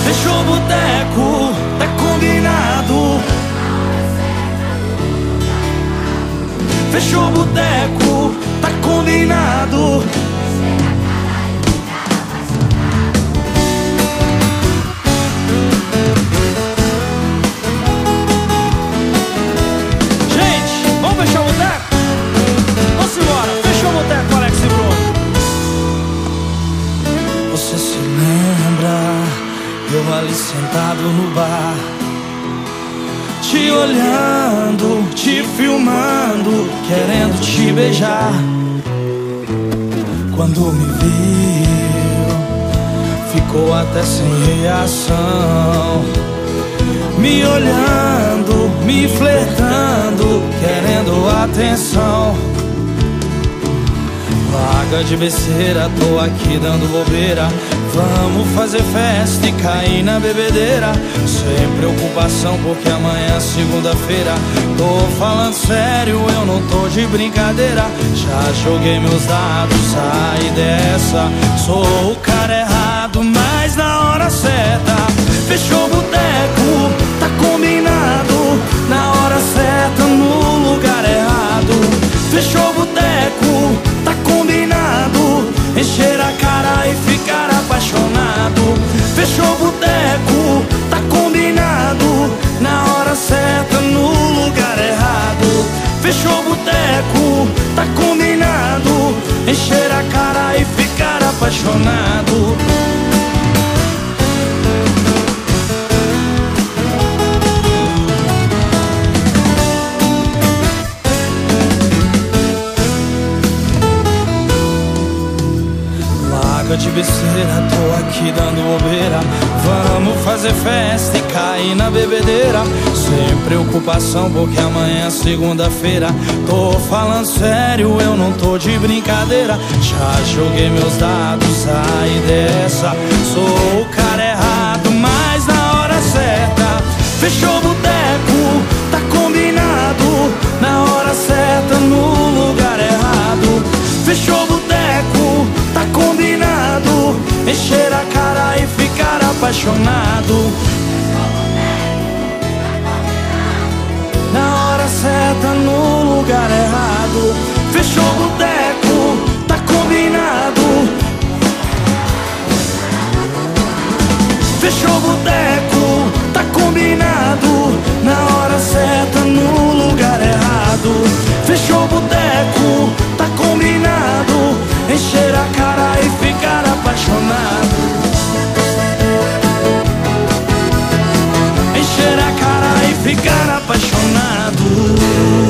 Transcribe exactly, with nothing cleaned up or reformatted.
Fechou o boteco, tá combinado. Fechou o boteco, tá combinado. Gente, vamos fechar o boteco? Vamos embora, fechou o boteco, Alex e Bruno. Você se lembra, eu ali sentado no bar, te olhando, te filmando, querendo te beijar. Quando me viu, ficou até sem reação, me olhando, me flertando, querendo atenção. Larga de besteira, tô aqui dando bobeira. Vamos fazer festa e cair na bebedeira, sem preocupação porque amanhã é segunda-feira. Tô falando sério, eu não tô de brincadeira. Já joguei meus dados, saí dessa. Sou o cara errado, mas na hora certa. Fechou o boteco, tá combinado. Na hora certa, no lugar errado. Fechou o boteco, tá combinado. Encher a cara e ficar apaixonado. Fechou o boteco, tá combinado. Na hora certa, no lugar errado. Fechou o boteco, tá combinado. Encher a cara e ficar apaixonado. De besteira, tô aqui dando bobeira. Vamos fazer festa e cair na bebedeira, sem preocupação porque amanhã é segunda-feira. Tô falando sério, eu não tô de brincadeira. Já joguei meus dados, saí dessa. Sou o cara errado, mas na hora certa. Fechou o boteco, tá combinado. Na hora certa, no lugar errado. Fechou o boteco, tá combinado. Encher a cara e ficar apaixonado. Na hora certa, no lugar errado. Fechou o boteco, tá combinado. Fechou o boteco, tá combinado. Na hora certa, no lugar errado. Fechou o boteco, tá combinado. Encher a cara e ficar apaixonado. Encher a cara e ficar apaixonado.